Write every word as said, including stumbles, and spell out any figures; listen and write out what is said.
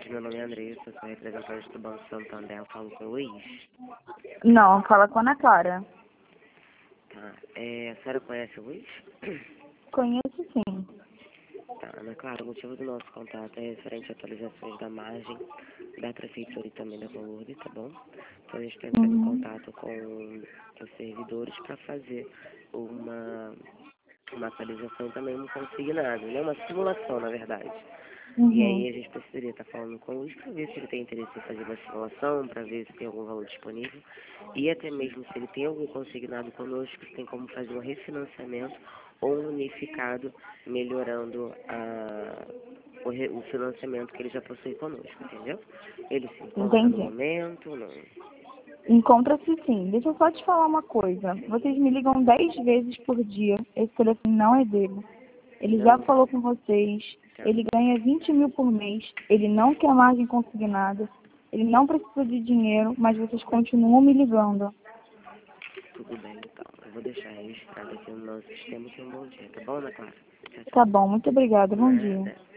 noite, meu nome é Andressa, sou representante do Banco Santander, eu falo com o Luiz. Não, fala com a Ana Clara. Tá, é, a senhora conhece o Luiz? Conheço sim. Tá, Ana Clara, o motivo do nosso contato é referente a atualizações da margem, da prefeitura e também da Valurde, tá bom? Então a gente está entrando em Uhum. contato com os servidores para fazer uma, uma atualização também um consignado, né? Uma simulação, na verdade. E Uhum. aí a gente precisaria estar falando com o Luiz para ver se ele tem interesse em fazer uma simulação, para ver se tem algum valor disponível. E até mesmo se ele tem algum consignado conosco, se tem como fazer um refinanciamento ou um unificado, melhorando a, o, re, o financiamento que ele já possui conosco, entendeu? Ele se encontra no Entendi. momento, não. Encontra-se sim. Deixa eu só te falar uma coisa. Vocês me ligam dez vezes por dia. Esse telefone não é dele. Ele já Não, falou com vocês. tá, Ele ganha vinte mil por mês. Ele não quer margem consignada. Ele não precisa de dinheiro, mas vocês continuam me ligando. tudo bem então. Eu vou deixar registrado aqui no nosso sistema que é um bom dia, tá bom, Ana Clara? Tchau, Tá tchau. bom, muito obrigada. Bom dia. Nada.